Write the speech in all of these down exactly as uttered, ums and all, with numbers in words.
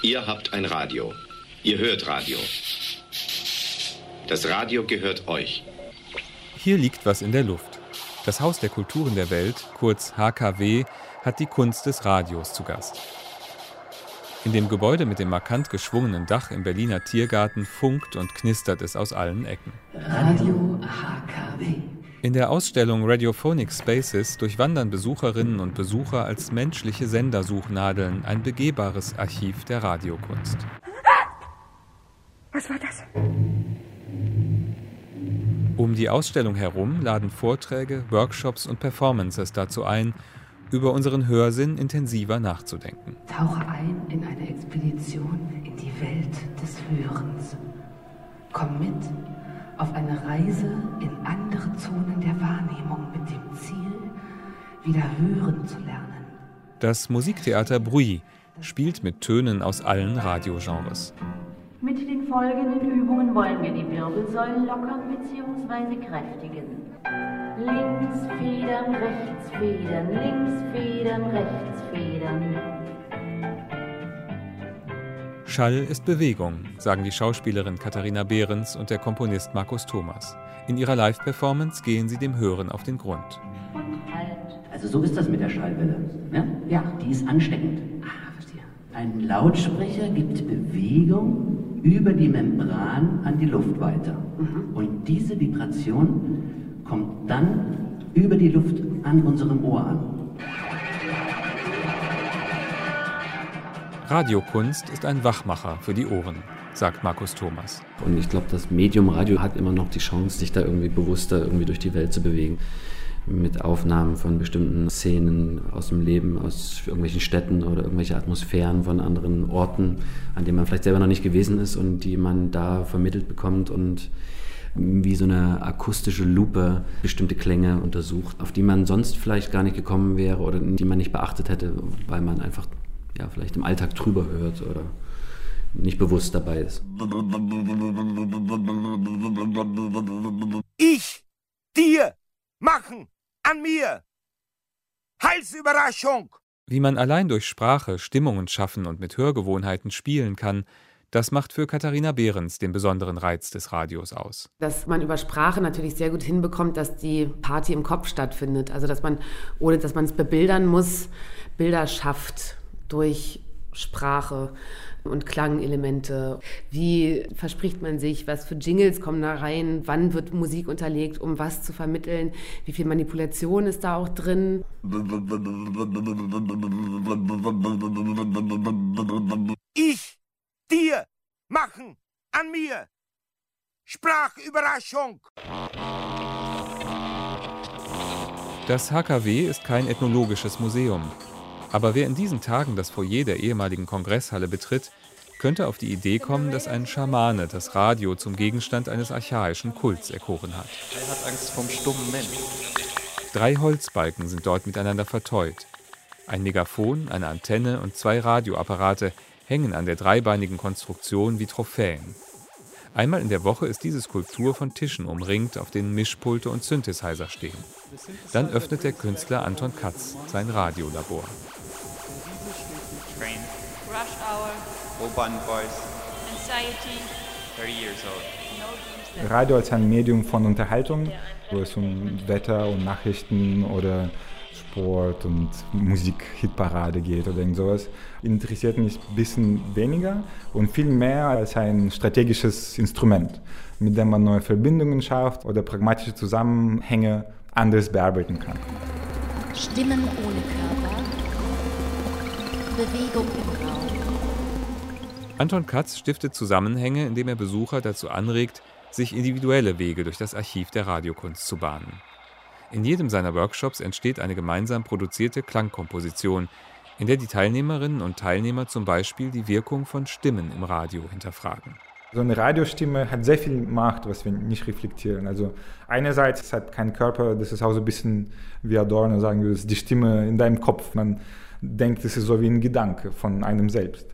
Ihr habt ein Radio. Ihr hört Radio. Das Radio gehört euch. Hier liegt was in der Luft. Das Haus der Kulturen der Welt, kurz H K W, hat die Kunst des Radios zu Gast. In dem Gebäude mit dem markant geschwungenen Dach im Berliner Tiergarten funkt und knistert es aus allen Ecken. Radio H K W. In der Ausstellung Radiophonic Spaces durchwandern Besucherinnen und Besucher als menschliche Sendersuchnadeln ein begehbares Archiv der Radiokunst. Was war das? Um die Ausstellung herum laden Vorträge, Workshops und Performances dazu ein, über unseren Hörsinn intensiver nachzudenken. Tauche ein in eine Expedition in die Welt des Hörens. Komm mit auf eine Reise in andere Zonen der Wahrnehmung mit dem Ziel, wieder hören zu lernen. Das Musiktheater Bruit spielt mit Tönen aus allen Radiogenres. Mit den folgenden Übungen wollen wir die Wirbelsäule lockern bzw. kräftigen. Links federn, rechts federn, links federn, rechts federn. Schall ist Bewegung, sagen die Schauspielerin Katharina Behrens und der Komponist Markus Thomas. In ihrer Live-Performance gehen sie dem Hören auf den Grund. Und halt. Also so ist das mit der Schallwelle. Ja, ja, die ist ansteckend. Ah, verstehe. Ein Lautsprecher gibt Bewegung über die Membran an die Luft weiter. Mhm. Und diese Vibration kommt dann über die Luft an unserem Ohr an. Radiokunst ist ein Wachmacher für die Ohren, sagt Markus Thomas. Und ich glaube, das Medium Radio hat immer noch die Chance, sich da irgendwie bewusster irgendwie durch die Welt zu bewegen. Mit Aufnahmen von bestimmten Szenen aus dem Leben, aus irgendwelchen Städten oder irgendwelche Atmosphären von anderen Orten, an denen man vielleicht selber noch nicht gewesen ist und die man da vermittelt bekommt und wie so eine akustische Lupe bestimmte Klänge untersucht, auf die man sonst vielleicht gar nicht gekommen wäre oder die man nicht beachtet hätte, weil man einfach ja, vielleicht im Alltag drüber hört oder nicht bewusst dabei ist. Ich, dir, machen, an mir. Halsüberraschung. Wie man allein durch Sprache Stimmungen schaffen und mit Hörgewohnheiten spielen kann, das macht für Katharina Behrens den besonderen Reiz des Radios aus. Dass man über Sprache natürlich sehr gut hinbekommt, dass die Party im Kopf stattfindet. Also dass man, ohne dass man es bebildern muss, Bilder schafft durch Sprache und Klangelemente. Wie verspricht man sich? Was für Jingles kommen da rein? Wann wird Musik unterlegt, um was zu vermitteln? Wie viel Manipulation ist da auch drin? Ich, dir, machen, an mir. Sprachüberraschung. Das H K W ist kein ethnologisches Museum. Aber wer in diesen Tagen das Foyer der ehemaligen Kongresshalle betritt, könnte auf die Idee kommen, dass ein Schamane das Radio zum Gegenstand eines archaischen Kults erkoren hat. Er hat Angst vom stummen Mensch. Drei Holzbalken sind dort miteinander vertäut. Ein Megafon, eine Antenne und zwei Radioapparate hängen an der dreibeinigen Konstruktion wie Trophäen. Einmal in der Woche ist diese Skulptur von Tischen umringt, auf denen Mischpulte und Synthesizer stehen. Dann öffnet der Künstler Anton Katz sein Radiolabor. Rush Hour, Urban Voice, Anxiety, thirty years old. Radio als ein Medium von Unterhaltung, wo es um Wetter und Nachrichten oder Sport und Musik-Hitparade geht oder irgend sowas, interessiert mich ein bisschen weniger und viel mehr als ein strategisches Instrument, mit dem man neue Verbindungen schafft oder pragmatische Zusammenhänge anders bearbeiten kann. Stimmen ohne Körper, Bewegung im Raum. Anton Katz stiftet Zusammenhänge, indem er Besucher dazu anregt, sich individuelle Wege durch das Archiv der Radiokunst zu bahnen. In jedem seiner Workshops entsteht eine gemeinsam produzierte Klangkomposition, in der die Teilnehmerinnen und Teilnehmer zum Beispiel die Wirkung von Stimmen im Radio hinterfragen. So eine Radiostimme hat sehr viel Macht, was wir nicht reflektieren. Also einerseits es hat keinen Körper, das ist auch so ein bisschen wie Adorno sagen würde, das ist die Stimme in deinem Kopf. Man denkt, es ist so wie ein Gedanke von einem selbst.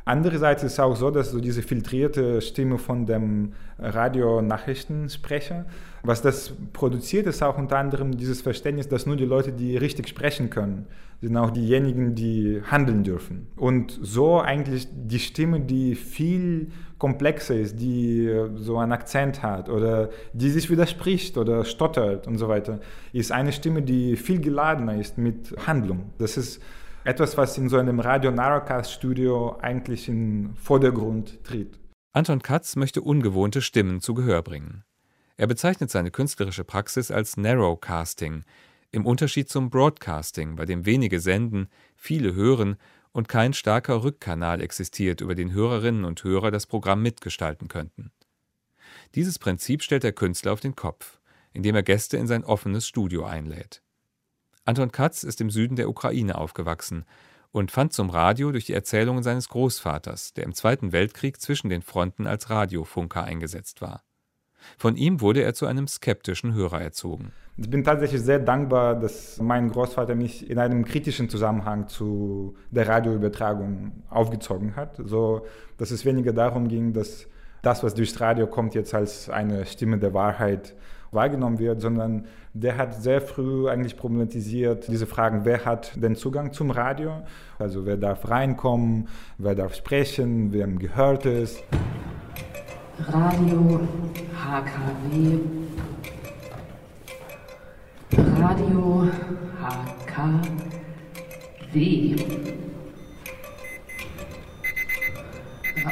Andererseits ist es auch so, dass so diese filtrierte Stimme von dem Radionachrichtensprecher, was das produziert, ist auch unter anderem dieses Verständnis, dass nur die Leute, die richtig sprechen können, sind auch diejenigen, die handeln dürfen. Und so eigentlich die Stimme, die viel komplexer ist, die so einen Akzent hat oder die sich widerspricht oder stottert und so weiter, ist eine Stimme, die viel geladener ist mit Handlung. Das ist etwas, was in so einem Radio-Narrowcast-Studio eigentlich in Vordergrund tritt. Anton Katz möchte ungewohnte Stimmen zu Gehör bringen. Er bezeichnet seine künstlerische Praxis als Narrowcasting, im Unterschied zum Broadcasting, bei dem wenige senden, viele hören und kein starker Rückkanal existiert, über den Hörerinnen und Hörer das Programm mitgestalten könnten. Dieses Prinzip stellt der Künstler auf den Kopf, indem er Gäste in sein offenes Studio einlädt. Anton Katz ist im Süden der Ukraine aufgewachsen und fand zum Radio durch die Erzählungen seines Großvaters, der im Zweiten Weltkrieg zwischen den Fronten als Radiofunker eingesetzt war. Von ihm wurde er zu einem skeptischen Hörer erzogen. Ich bin tatsächlich sehr dankbar, dass mein Großvater mich in einem kritischen Zusammenhang zu der Radioübertragung aufgezogen hat, so dass es weniger darum ging, dass das, was durchs Radio kommt, jetzt als eine Stimme der Wahrheit wahrgenommen wird, sondern der hat sehr früh eigentlich problematisiert diese Fragen, wer hat den Zugang zum Radio, also wer darf reinkommen, wer darf sprechen, wem gehört es. Radio H K W, Radio H K W. Ra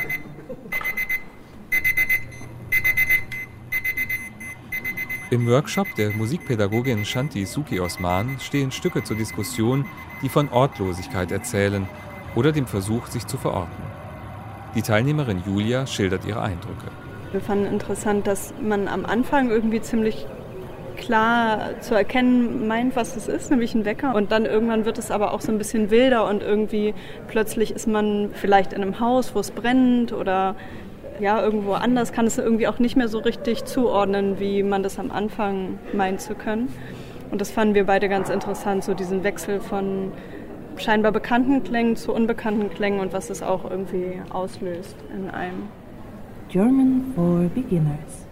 Im Workshop der Musikpädagogin Shanti Suki Osman stehen Stücke zur Diskussion, die von Ortlosigkeit erzählen oder dem Versuch, sich zu verorten. Die Teilnehmerin Julia schildert ihre Eindrücke. Wir fanden interessant, dass man am Anfang irgendwie ziemlich klar zu erkennen meint, was es ist, nämlich ein Wecker. Und dann irgendwann wird es aber auch so ein bisschen wilder und irgendwie plötzlich ist man vielleicht in einem Haus, wo es brennt oder ja, irgendwo anders, kann es irgendwie auch nicht mehr so richtig zuordnen, wie man das am Anfang meint zu können. Und das fanden wir beide ganz interessant, so diesen Wechsel von scheinbar bekannten Klängen zu unbekannten Klängen und was es auch irgendwie auslöst in einem. German for Beginners.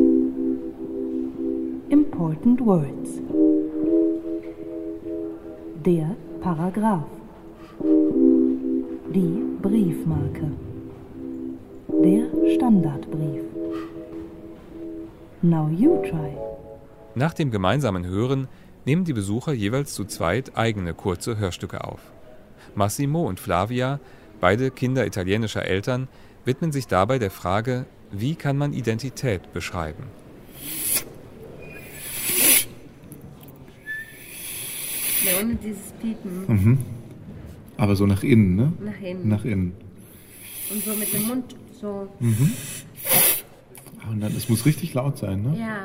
Important Words. Der Paragraph. Die Briefmarke. Der Standardbrief. Now you try. Nach dem gemeinsamen Hören nehmen die Besucher jeweils zu zweit eigene kurze Hörstücke auf. Massimo und Flavia, beide Kinder italienischer Eltern, widmen sich dabei der Frage, wie kann man Identität beschreiben? Ja, ohne dieses Piepen. Mhm. Aber so nach innen, ne? Nach innen. Nach innen. Und so mit dem Mund so. Mhm. Und dann, es muss richtig laut sein, ne? Ja.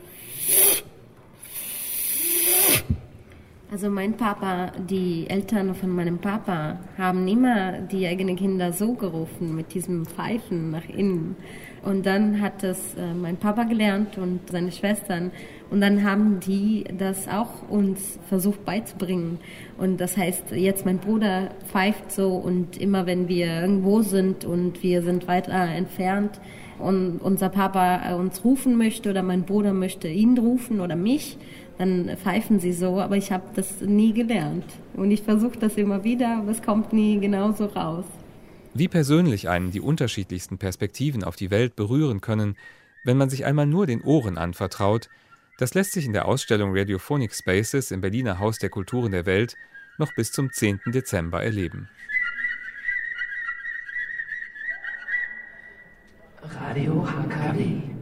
Also mein Papa, die Eltern von meinem Papa haben immer die eigenen Kinder so gerufen, mit diesem Pfeifen nach innen. Und dann hat das äh, mein Papa gelernt und seine Schwestern. Und dann haben die das auch uns versucht beizubringen. Und das heißt, jetzt mein Bruder pfeift so und immer wenn wir irgendwo sind und wir sind weiter entfernt und unser Papa uns rufen möchte oder mein Bruder möchte ihn rufen oder mich, dann pfeifen sie so, aber ich habe das nie gelernt. Und ich versuche das immer wieder, aber es kommt nie genauso raus. Wie persönlich einen die unterschiedlichsten Perspektiven auf die Welt berühren können, wenn man sich einmal nur den Ohren anvertraut, das lässt sich in der Ausstellung Radiophonic Spaces im Berliner Haus der Kulturen der Welt noch bis zum zehnten Dezember erleben. Radio H K W.